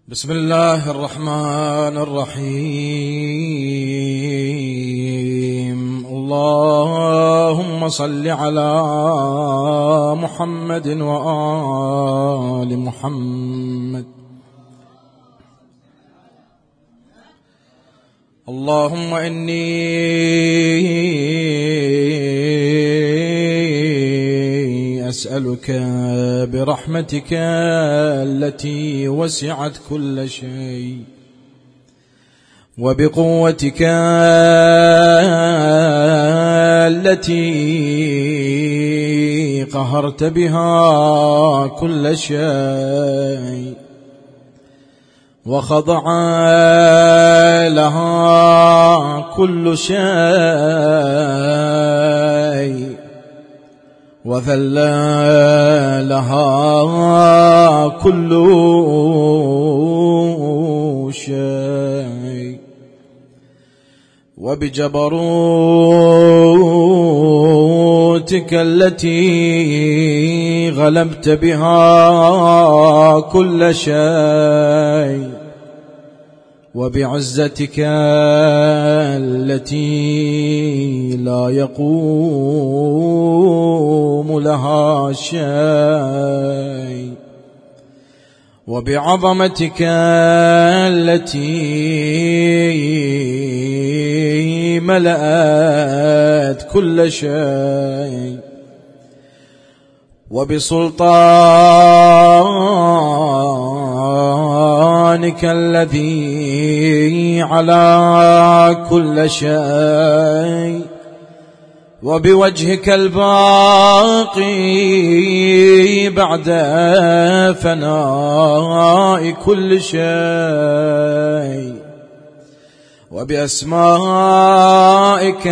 بسم الله الرحمن الرحيم. اللهم صل على محمد وآل محمد. اللهم إني أسألك برحمتك التي وسعت كل شيء وبقوتك التي قهرت بها كل شيء وخضع لها كل شيء وذل لها كل شيء وبجبروتك التي غلبت بها كل شيء وبعزتك التي لا يقوم لها شيء وبعظمتك التي ملأت كل شيء وبسلطانك الذي على كل شيء وبوجهك الباقي بعد فناء كل شيء وبأسمائك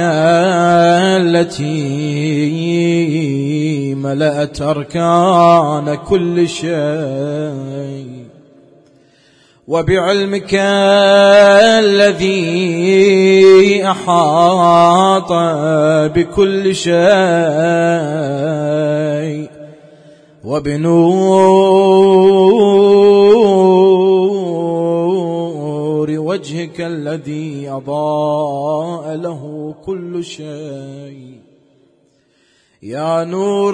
التي ملأت أركان كل شيء وبعلمك الذي أحاط بكل شيء وبنور وجهك الذي أضاء له كل شيء. يا نور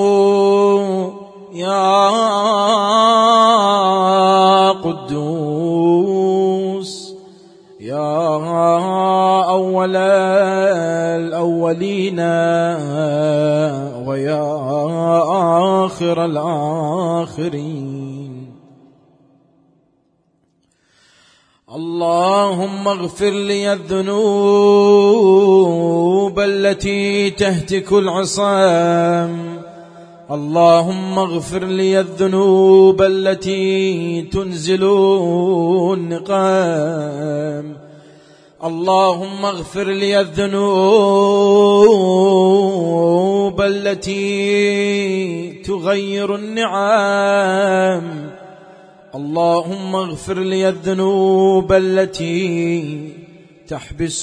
يا قدوس يا أول الأولين ويا آخر الآخرين. اللهم اغفر لي الذنوب التي تهتك العصام. اللهم اغفر لي الذنوب التي تنزل النقام. اللهم اغفر لي الذنوب التي تغير النعم. اللهم اغفر لي الذنوب التي تحبس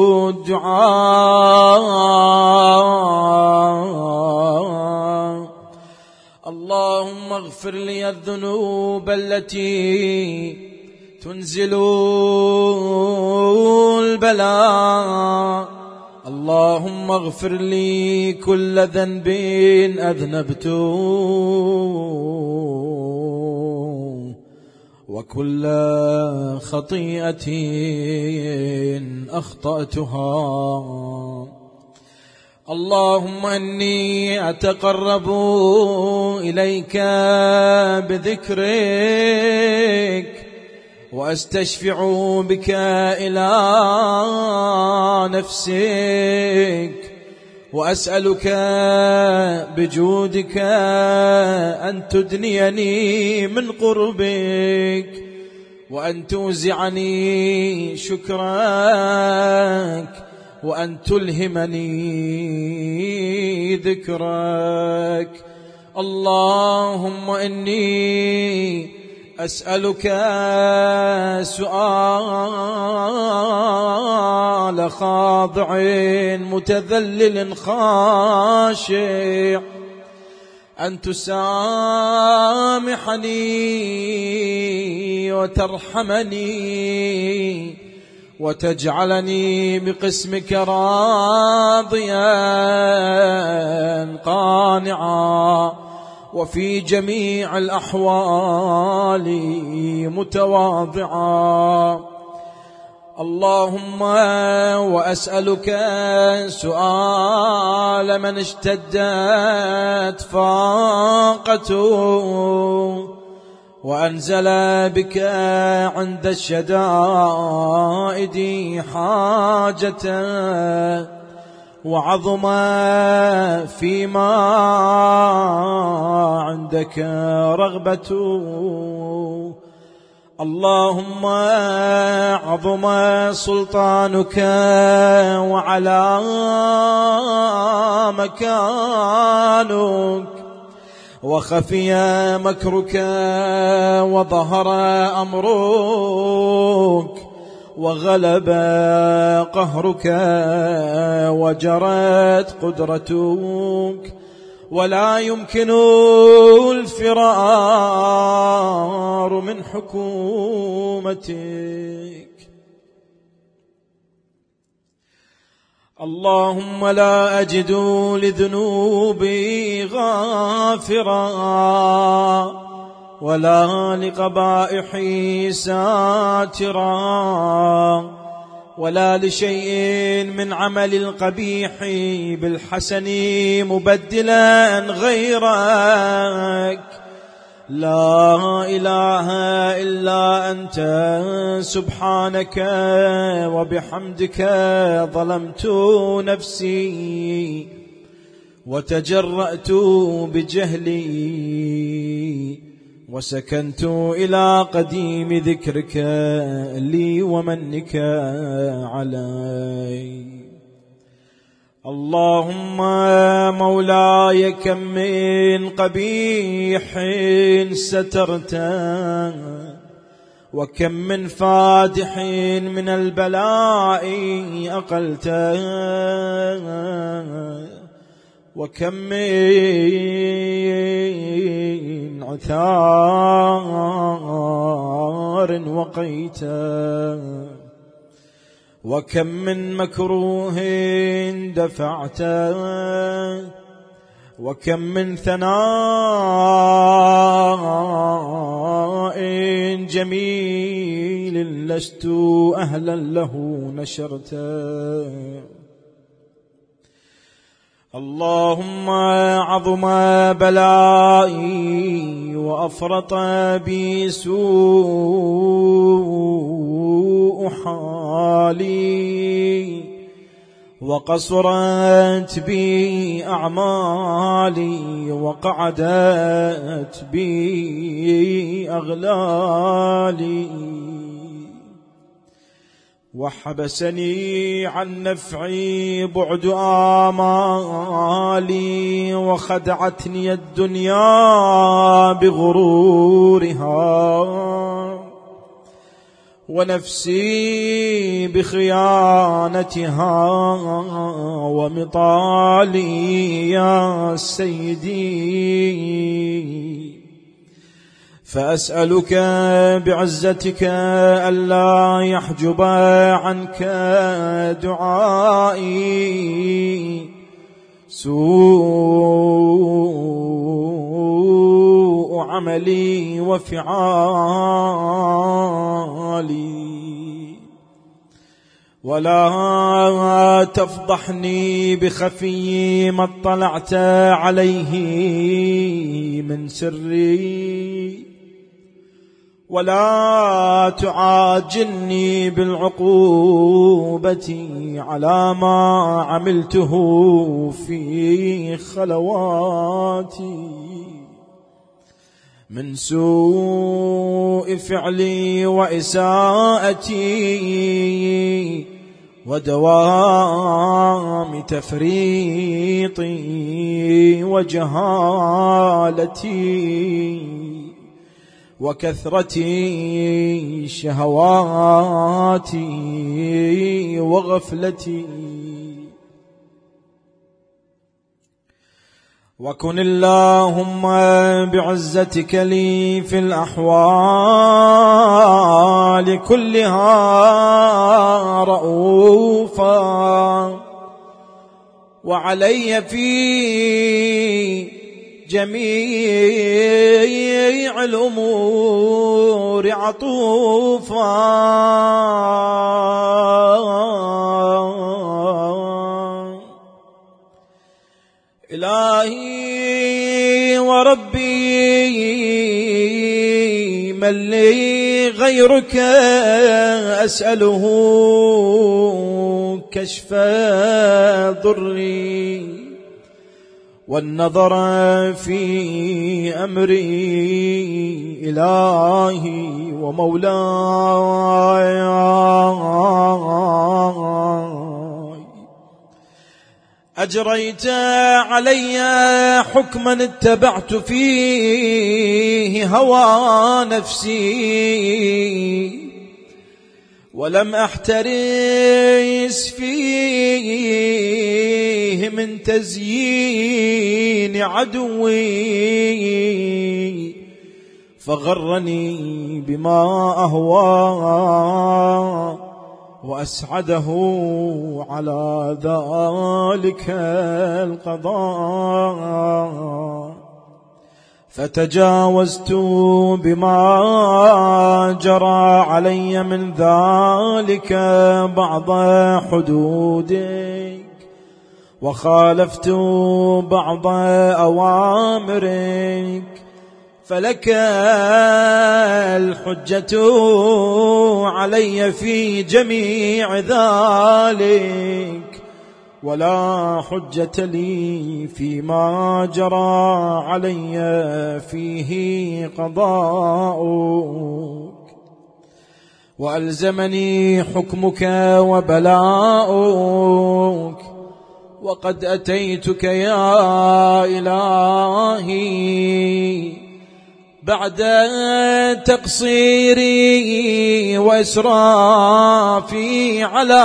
الدعاء. اللهم اغفر لي الذنوب التي تنزل البلاء. اللهم اغفر لي كل ذنب أذنبته وكل خطيئة أخطأتها. اللهم إني أتقرب إليك بذكرك وأستشفع بك إلى نفسك وأسألك بجودك أن تدنيني من قربك وأن توزعني شكرك وأن تلهمني ذكرك. اللهم إني أسألك سؤال خاضع متذلل خاشع أن تسامحني وترحمني وتجعلني بقسمك راضيا قانعا وفي جميع الأحوال متواضعا. اللهم وأسألك سؤال من اشتدت فاقته وأنزل بك عند الشدائد حاجة وعظم فيما عندك رغبته. اللهم عظم سلطانك وعلى مكانك وخفي مكرك وظهر أمرك وغلب قهرك وجرت قدرتك ولا يمكن الفرار من حكومتك. اللهم لا أجد لذنوبي غافرا ولا لقبائحي ساترا ولا لشيء من عمل القبيح بالحسن مبدلا غيرك. لا إله إلا أنت سبحانك وبحمدك ظلمت نفسي وتجرأت بجهلي وسكنت إلى قديم ذكرك لي ومنك علي. اللهم مولاي كم من قبيح سترته وكم من فادح من البلاء أقلته وكم من عثار وقيته وكم من مكروه دفعته وكم من ثناء جميل لست أهلا له نشرته. اللهم عظم بلائي وأفرط بي سوء حالي وقصرت بي أعمالي وقعدت بي أغلالي وحبسني عن نفعي بعد آمالي وخدعتني الدنيا بغرورها ونفسي بخيانتها ومطالي يا سيدي. فأسألك بعزتك ألا يحجب عنك دعائي سوء عملي وفعالي ولا تفضحني بخفي ما اطلعت عليه من سري ولا تعاجلني بالعقوبة على ما عملته في خلواتي من سوء فعلي وإساءتي ودوام تفريطي وجهالتي وكثرة شهواتي وغفلتي. وكن اللهم بعزتك لي في الأحوال العباد كلها رؤوفا، وعلي في جميع الأمور عطوفا. إلهي وربي من لي غيرك أسأله كشف ضري والنظر في أمري. إلهي ومولاي أجريت علي حكما اتبعت فيه هوى نفسي، ولم أحترس فيه من تزيين عدوي، فغرني بما أهوى وأسعده على ذلك القضاء. فتجاوزت بما جرى علي من ذلك بعض حدودك، وخالفت بعض أوامرك، فلك الحجة علي في جميع ذلك، ولا حجة لي فيما جرى علي فيه قضاؤك. وألزمني حكمك وبلاؤك، وقد أتيتك يا إلهي بعد تقصيري وإسرافي على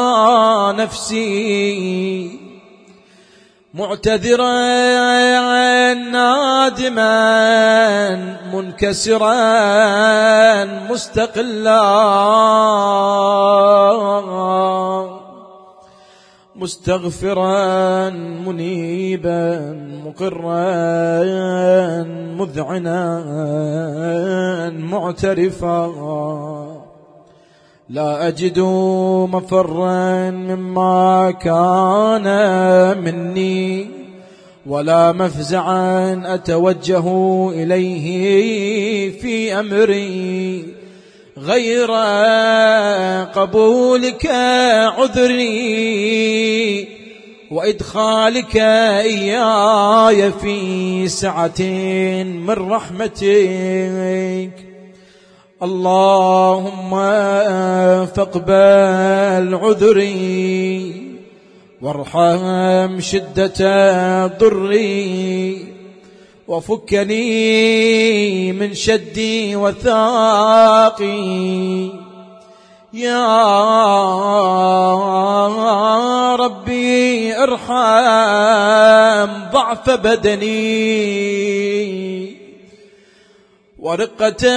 نفسي، معتذرا نادما منكسرا مستقلا، مستغفرا منيبا مقرا مذعنا معترفا، لا أجد مفرا مما كان مني، ولا مفزعا أتوجه إليه في أمري، غير قبولك عذري وإدخالك إياي في سعة من رحمتك. اللهم فاقبل عذري وارحم شدة ضري، وفكني من شدي وثاقي. يا ربي ارحم ضعف بدني ورقة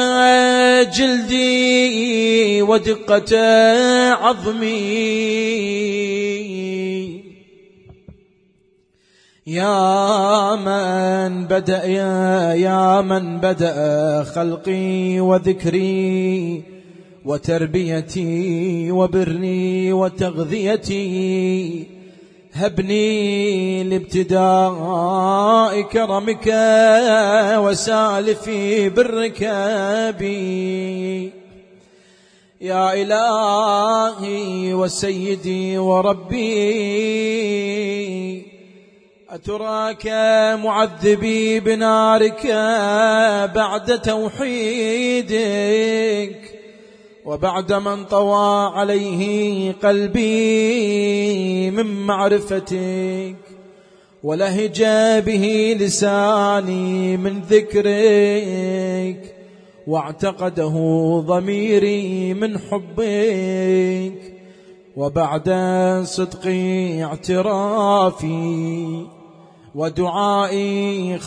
جلدي ودقة عظمي. يا من بدأ خلقي وذكري وتربيتي وبرني وتغذيتي، هبني لابتداء كرمك وسالف برك بي. يا إلهي وسيدي وربي، أتراك معذبي بنارك بعد توحيدك، وبعد من طوى عليه قلبي من معرفتك، ولهج به لساني من ذكرك، واعتقده ضميري من حبك، وبعد صدق اعترافي ودعائي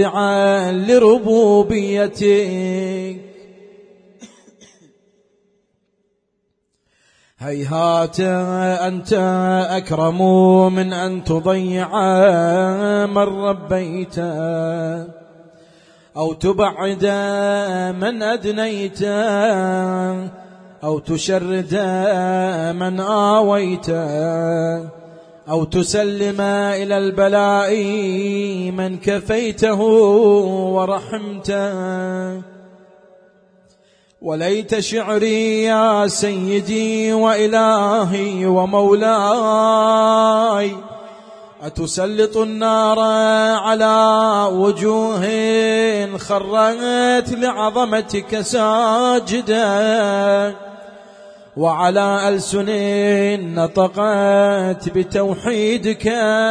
خاضعا لربوبيتك، هيهات أنت أكرم من أن تضيع من ربيت أو تبعد من أدنيت أو تشرد من آويت أو تسلم إلى البلاء من كفيته ورحمته. وليت شعري يا سيدي وإلهي ومولاي أتسلط النار على وجوه خرت لعظمتك ساجدا وعلى ألسن نطقت بتوحيدك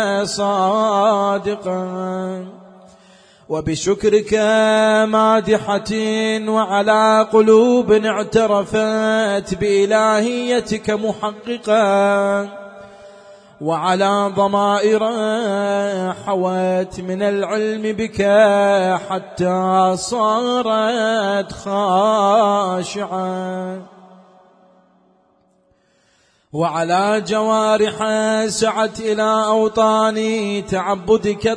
صادقا وبشكرك مادحة وعلى قلوب اعترفت بإلهيتك محققا وعلى ضمائر حوت من العلم بك حتى صارت خاشعة وعلى جوارح سعت إلى أوطان تعبدك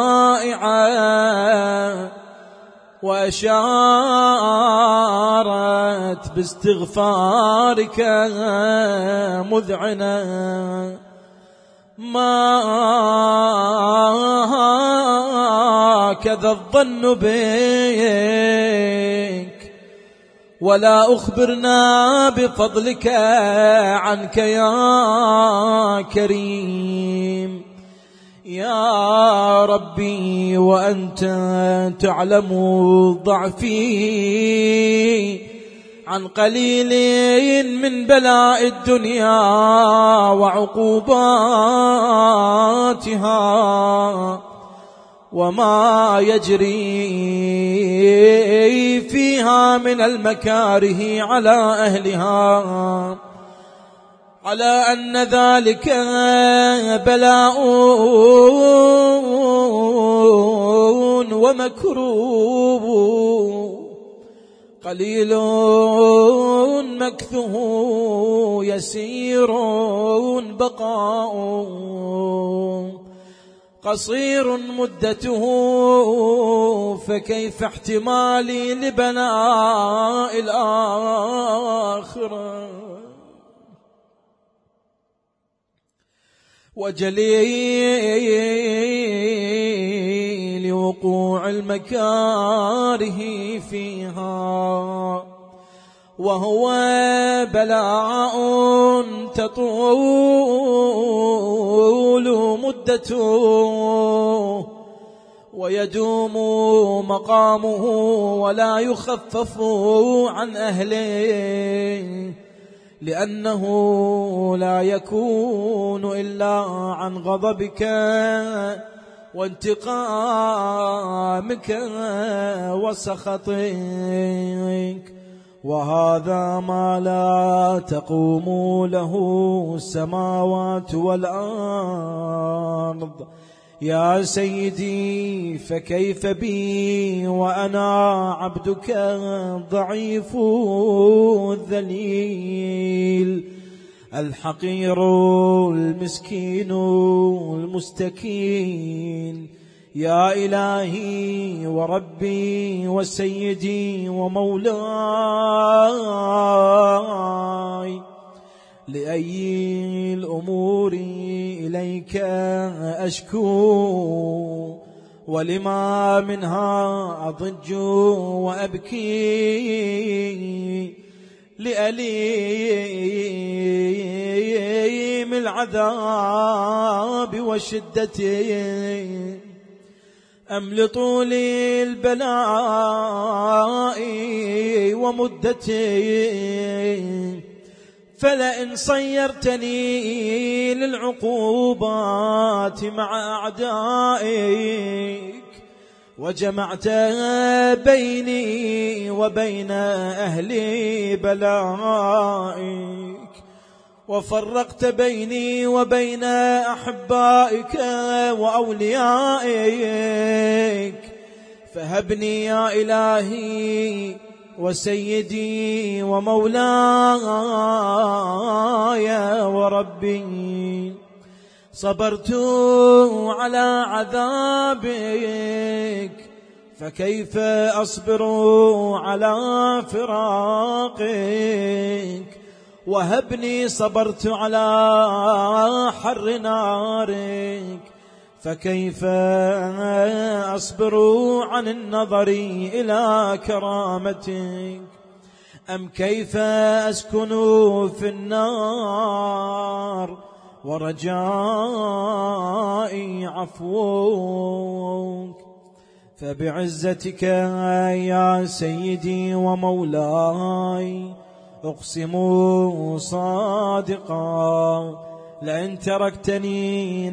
طائعة وأشارت باستغفارك مذعنة. ما هكذا الظن بك ولا أخبرنا بفضلك عنك يا كريم يا ربي وأنت تعلم ضعفي عن قليل من بلاء الدنيا وعقوباتها وما يجري فيها من المكاره على أهلها على أن ذلك بلاء ومكروه قليل مكثه يسير بقاء قصير مدته فكيف احتمالي لبناء الآخرة وجليل وقوع المكاره فيها وهو بلاء تطول مدته ويدوم مقامه ولا يخفف عن أهله لأنه لا يكون إلا عن غضبك وانتقامك وسخطك وهذا ما لا تقوم له السماوات والأرض يا سيدي فكيف بي وأنا عبدك ضعيف الذليل الحقير المسكين المستكين يا إلهي وربي وسيدي ومولاي لأي الأمور إليك أشكو ولما منها أضج وأبكي لأليم العذاب وشدته أم لطول البلاء ومدته فلئن صيرتني للعقوبات مع أعدائك وجمعت بيني وبين أهل بلائك وفرقت بيني وبين أحبائك وأوليائك فهبني يا إلهي وسيدي ومولاي وربي، صبرت على عذابك فكيف أصبر على فراقك، وهبني صبرت على حر نارك فكيف أصبر عن النظر إلى كرامتك، أم كيف أسكن في النار ورجائي عفوك. فبعزتك يا سيدي ومولاي أقسم صادقا لئن تركتني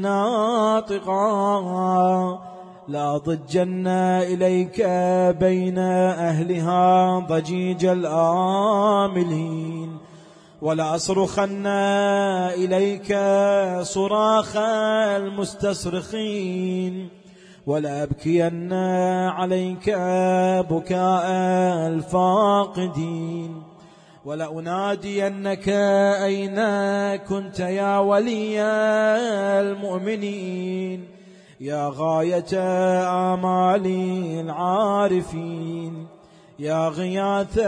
ناطقا لأضجن إليك بين أهلها ضجيج الآملين، ولأصرخن إليك صراخ المستصرخين، ولأبكين عليك بكاء الفاقدين، ولأنادينك أين كنت يا ولي المؤمنين، يا غاية آمال العارفين، يا غياث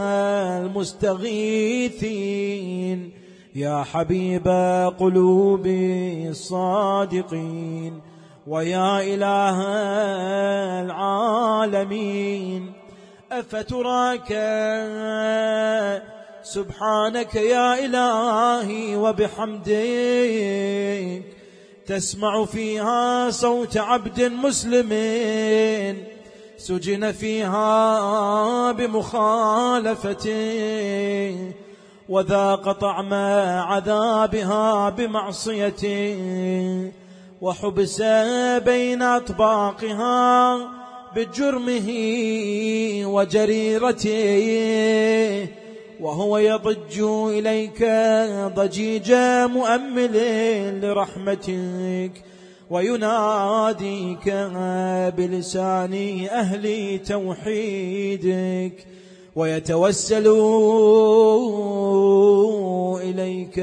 المستغيثين، يا حبيب قلوب الصادقين، ويا إله العالمين. أفتراك سبحانك يا إلهي وبحمدك تسمع فيها صوت عبد مسلم سجن فيها بمخالفته، وذاق طعم عذابها بمعصيته، وحبس بين أطباقها بجرمه وجريرته، وهو يضج إليك ضجيج مؤمل لرحمتك، ويناديك بلسان أهل توحيدك، ويتوسل إليك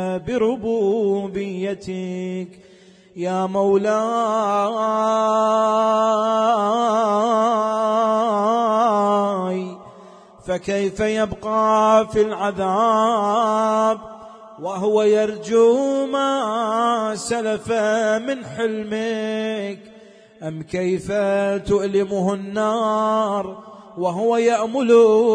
بربوبيتك يا مولاي. فكيف يبقى في العذاب وهو يرجو ما سلف من حلمك، أم كيف تؤلمه النار وهو يأمل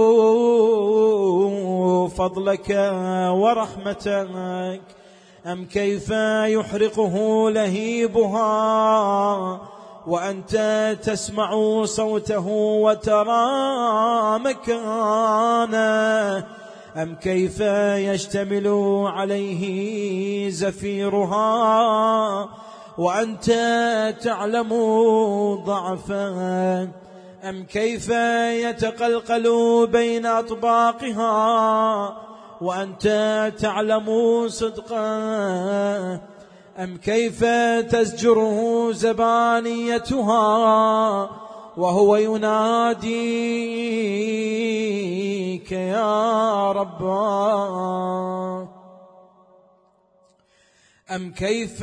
فضلك ورحمتك، أم كيف يحرقه لهيبها وأنت تسمع صوته وترى مكانه، أم كيف يشتمل عليه زفيرها وأنت تعلم ضعفه، أم كيف يتقلقل بين أطباقها وأنت تعلم صدقه، أم كيف تزجره زبانيتها وهو يناديك يا رب، أم كيف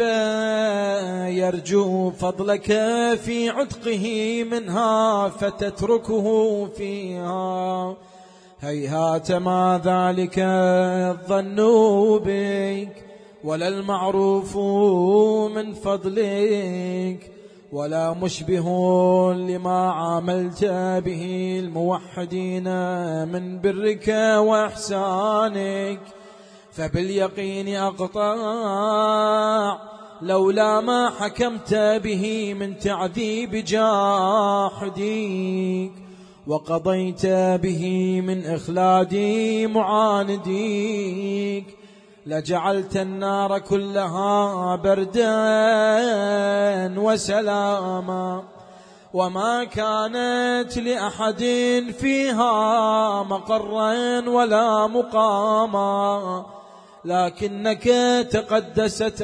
يرجو فضلك في عتقه منها فتتركه فيها. هيهات ما ذلك الظن بك ولا المعروف من فضلك، ولا مشبه لما عاملت به الموحدين من برك وإحسانك، فباليقين أقطع لولا ما حكمت به من تعذيب جاحديك، وقضيت به من إخلاد معانديك، لجعلت النار كلها بردا وسلاما، وما كانت لأحد فيها مقرا ولا مقاما، لكنك تقدست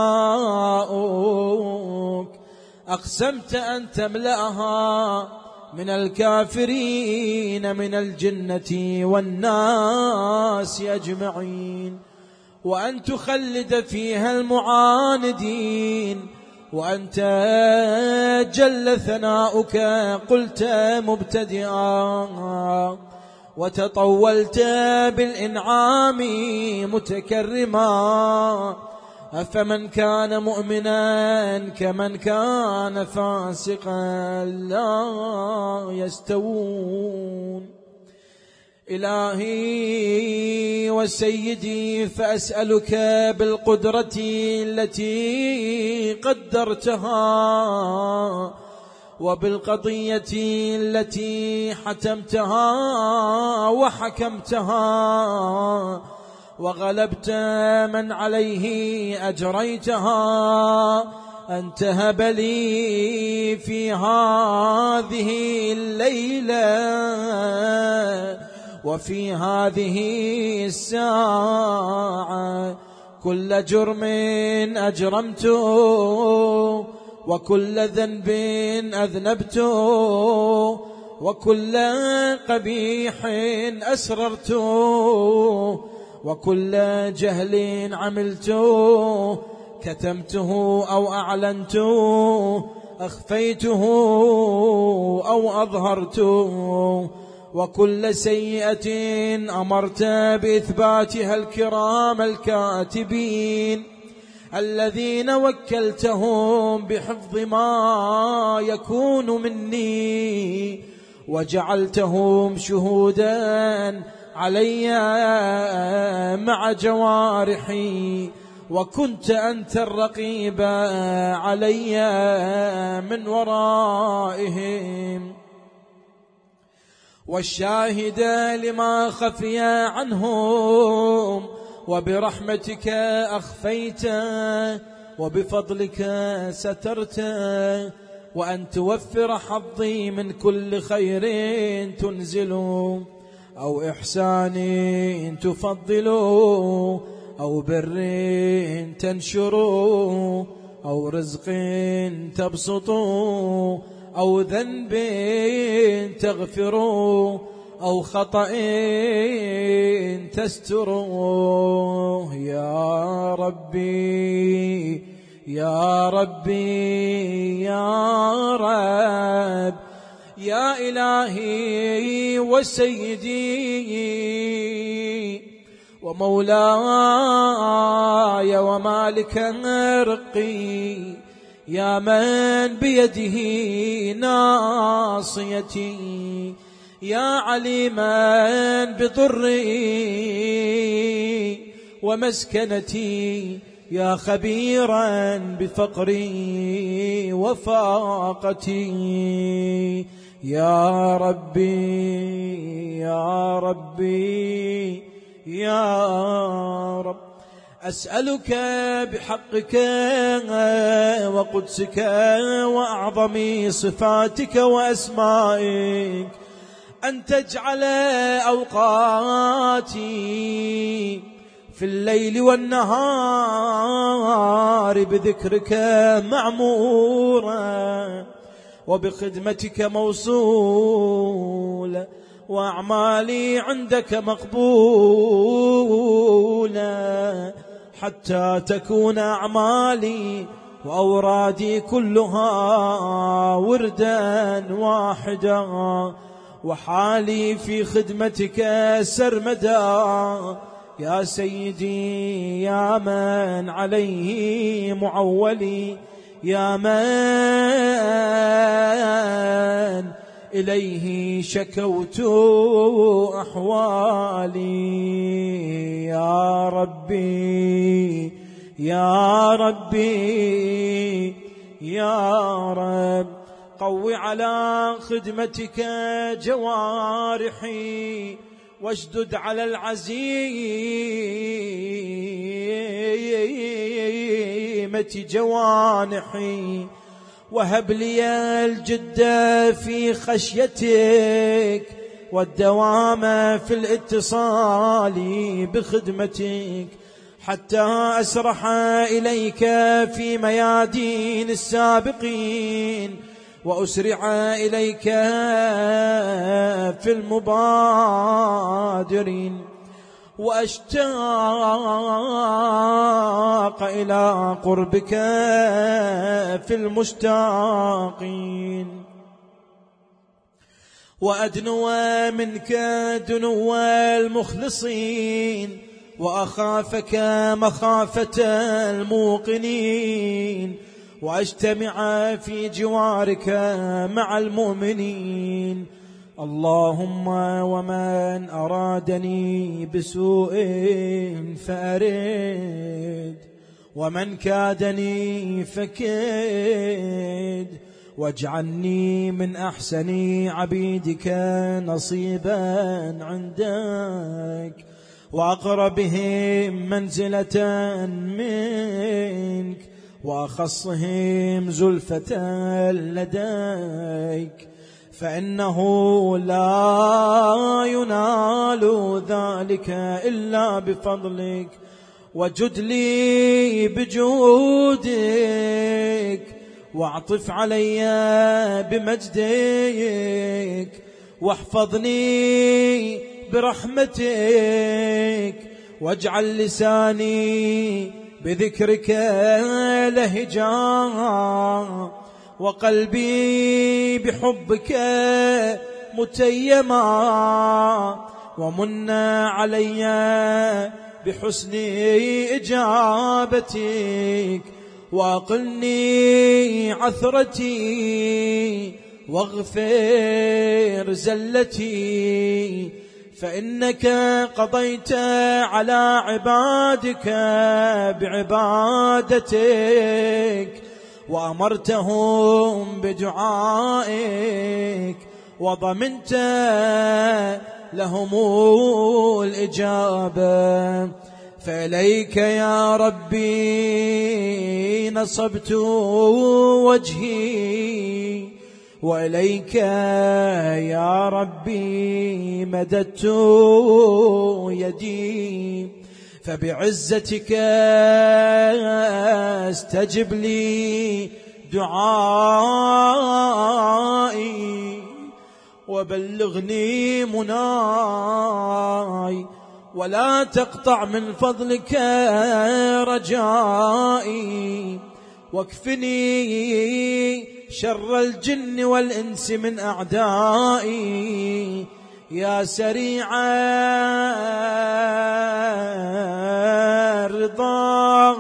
أسماؤك، أقسمت أن تملأها من الكافرين من الجنة والناس أجمعين، وأن تخلد فيها المعاندين، وأنت جل ثناؤك قلت مبتدئا وتطولت بالإنعام متكرما، أفمن كان مؤمنا كمن كان فاسقا لا يستوون. إلهي وسيدي، فأسألك بالقدرة التي قدرتها وبالقضية التي حتمتها وحكمتها وغلبت من عليه أجريتها، أن تهب لي في هذه الليلة وفي هذه الساعة كل جرم أجرمته وكل ذنب أذنبته وكل قبيح أسررته وكل جهل عملته كتمته أو أعلنته أخفيته أو أظهرته، وكل سيئة أمرت بإثباتها الكرام الكاتبين الذين وكلتهم بحفظ ما يكون مني وجعلتهم شهودا علي مع جوارحي، وكنت أنت الرقيب علي من ورائهم والشاهد لما خفي عنهم، وبرحمتك أخفيت وبفضلك سترت، وأن توفر حظي من كل خير تنزل أو إحسان تفضل أو بر تنشر أو رزق تبسط أو ذنب تغفر أو خطأ تستر. يا ربي يا ربي يا رب يا إلهي وسيدي ومولاي ومالك رقي، يا من بيده ناصيتي، يا عليما بضري ومسكنتي، يا خبيرا بفقري وفاقتي. يا ربي يا ربي يا رب، أسألك بحقك وقدسك وأعظم صفاتك وأسمائك أن تجعل أوقاتي في الليل والنهار بذكرك معمورا وبخدمتك موصولا، وأعمالي عندك مقبولة، حتى تكون أعمالي وأورادي كلها وردا واحدا، وحالي في خدمتك سرمدا. يا سيدي يا من عليه معولي، يا من إليه شكوت أحوالي، يا ربي يا ربي يا رب، قو على خدمتك جوارحي واشدد على العزيمة جوانحي، وهب لي الجد في خشيتك والدوام في الاتصال بخدمتك، حتى أسرح إليك في ميادين السابقين وأسرع إليك في المبادرين، وأشتاق إلى قربك في المشتاقين، وأدنو منك دنو المخلصين، وأخافك مخافة الموقنين، وأجتمع في جوارك مع المؤمنين. اللهم ومن أرادني بسوء فأرد، ومن كادني فكد، واجعلني من أحسن عبيدك نصيبا عندك، وأقربهم منزلة منك، وأخصهم زلفة لديك، فإنه لا ينال ذلك إلا بفضلك. وجد لي بجودك، واعطف علي بمجدك، واحفظني برحمتك، واجعل لساني بذكرك لهجا، وقلبي بحبك متيما، ومن علي بحسن إجابتك، وأقلني عثرتي، واغفر زلتي، فإنك قضيت على عبادك بعبادتك، وأمرتهم بدعائك، وضمنت لهم الإجابة. فإليك يا ربي نصبت وجهي، وإليك يا ربي مددت يدي، فبعزتك استجب لي دعائي، وبلغني مناي، ولا تقطع من فضلك رجائي، واكفني شر الجن والإنس من أعدائي، يا سريع الرضا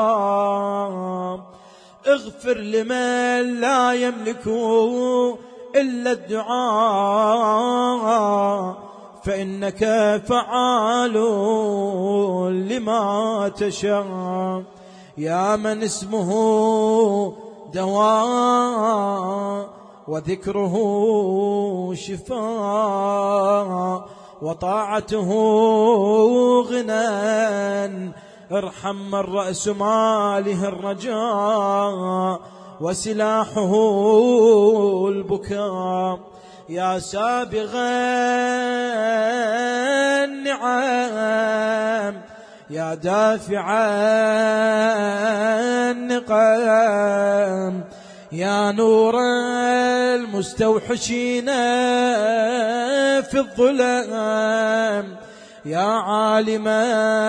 اغفر لمن لا يملك إلا الدعاء، فإنك فعال لما تشاء، يا من اسمه دواء، وذكره شفاء، وطاعته غنى، ارحم من رأس ماله الرجاء، وسلاحه البكاء، يا سابغ النعم، يا دافع النقم، يا نور المستوحشين في الظلام، يا عالما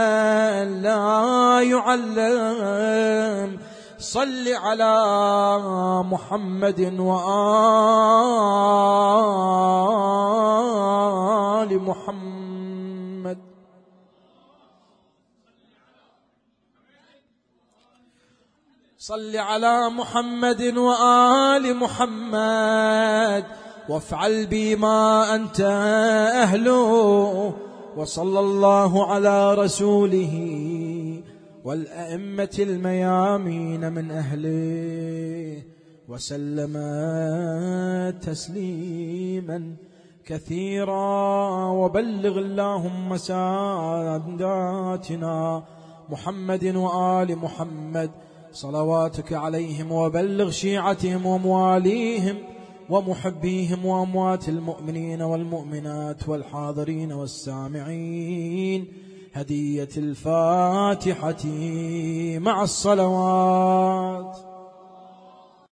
لا يعلم، صل على محمد وآل محمد. صل على محمد وآل محمد، وافعل بما أنت أهله، وصلى الله على رسوله والأئمة الميامين من أهله، وسلم تسليما كثيرا. وبلغ اللهم ساداتنا محمد وآل محمد صلواتك عليهم، وبلغ شيعتهم ومواليهم ومحبيهم وأموات المؤمنين والمؤمنات والحاضرين والسامعين هدية الفاتحة مع الصلوات.